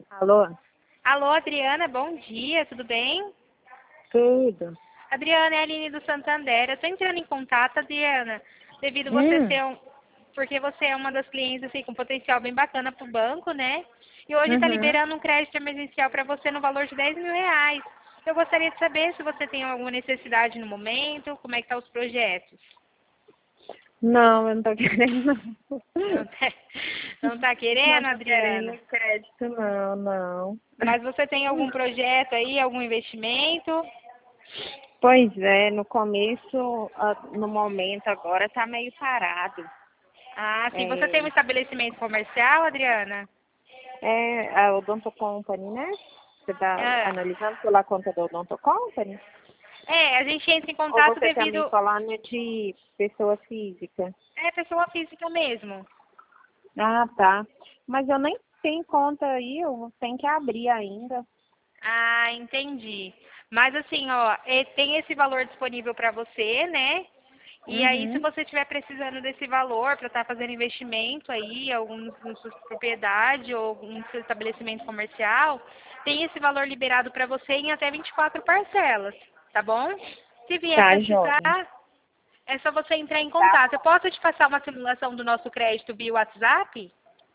Alô? Alô, Adriana, bom dia, tudo bem? Tudo. Adriana, é a Aline do Santander. Eu estou entrando em contato, Adriana, devido você Hum. ser porque você é uma das clientes assim, com potencial bem bacana para o banco, né? E hoje está Uhum. liberando um crédito emergencial para você no valor de R$ 10.000. Eu gostaria de saber se você tem alguma necessidade no momento, como é que estão os projetos. Não, eu não tô querendo, não. Não tá, não tá Não querendo, tô querendo Adriana? crédito, não, não. Mas você tem algum projeto aí, algum investimento? Pois é, no começo, no momento agora tá meio parado. Ah, sim. Você tem um É, estabelecimento comercial, Adriana? é a Odonto Company, né? Você tá Ah, analisando pela conta da Odonto Company? a gente entra em Ou contato você tá me devido... falando de pessoa física? É pessoa física mesmo. Ah, tá. Mas eu nem tenho conta aí, eu tenho que abrir ainda. Ah, entendi. Mas assim, ó, tem esse valor disponível para você, né? E aí, se Uhum. você estiver precisando desse valor para estar fazendo investimento aí, algum na sua propriedade ou algum seu estabelecimento comercial, tem esse valor liberado para você em até 24 parcelas, tá bom? Se vier Tá, joia. precisar, é só você entrar em Tá. contato. Eu posso te passar uma simulação do nosso crédito via WhatsApp?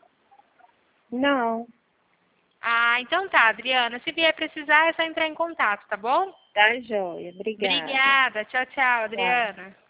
Não, Ah, então tá, Adriana. Se vier precisar, é só entrar em contato, tá bom? tá joia. Obrigada. Obrigada. Tchau, tchau, Tchau. Adriana.